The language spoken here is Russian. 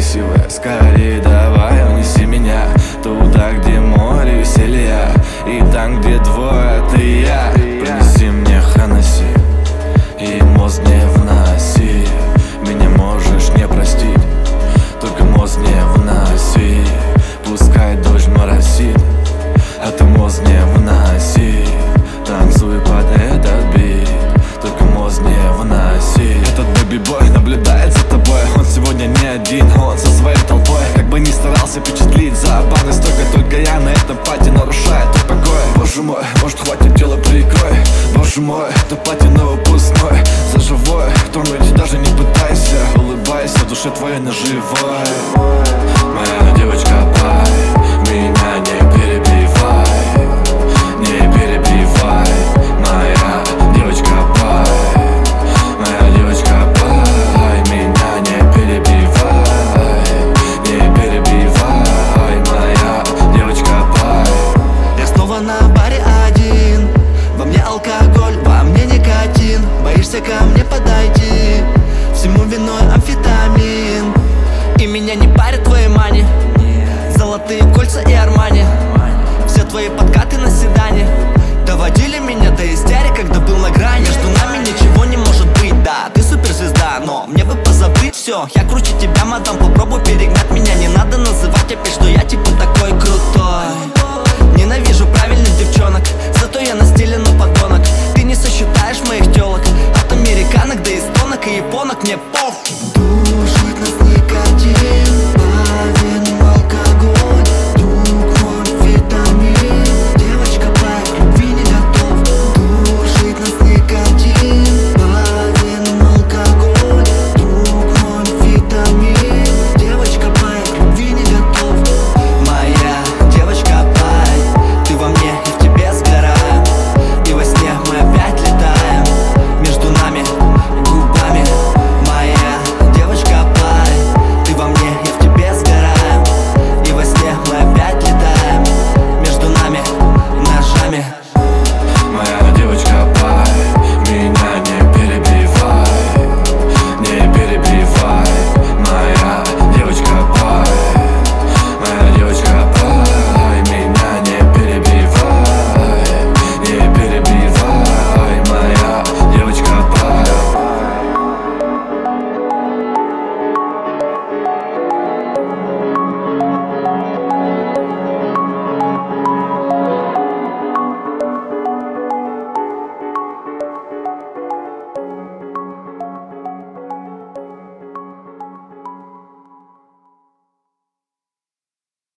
красивая, скорее давай унеси меня туда, где море веселья, и там, где двое, ты и я. Принеси мне Ханаси и мозг не вноси. Меня можешь не простить, только мозг не вноси. Пускай дождь моросит, а ты мозг не вноси. Танцуй под этот бит, только мозг не вноси. Этот бэби-бой наблюдает за тобой. Он сегодня не один, он со своей толпой. Как бы ни старался впечатлить за барной стойкой, только я на этом пати нарушаю твой покой. Боже мой, может хватит дело прикрой. Боже мой, это пати на выпускной. За живое тронуть даже не пытайся. Улыбайся, душе твоей на живой. Моя девочка, пай, меня не перебивай. Не перебивай, моя девочка, пай. Моя девочка, пай, меня не перебивай. Не перебивай, моя девочка, пай. Я снова на баре один. Во мне алкоголь, во мне никотин. Боишься ко мне подойти, всему виной амфетамин. И меня не парят твои мани, золотые кольца и Армани. Все твои подкаты на седане доводили меня до истерик, когда был на грани. Между нами ничего не может быть, да, ты суперзвезда, но мне бы позабыть все. Я круче тебя, мадам, попробуй перегнать меня. Не надо называть опять, что я типа такой крутой. Ненавижу правильных девчонок, зато я на стиле, но подонок. Ты не сосчитаешь моих телок, от американок до эстонок и японок, мне похуй.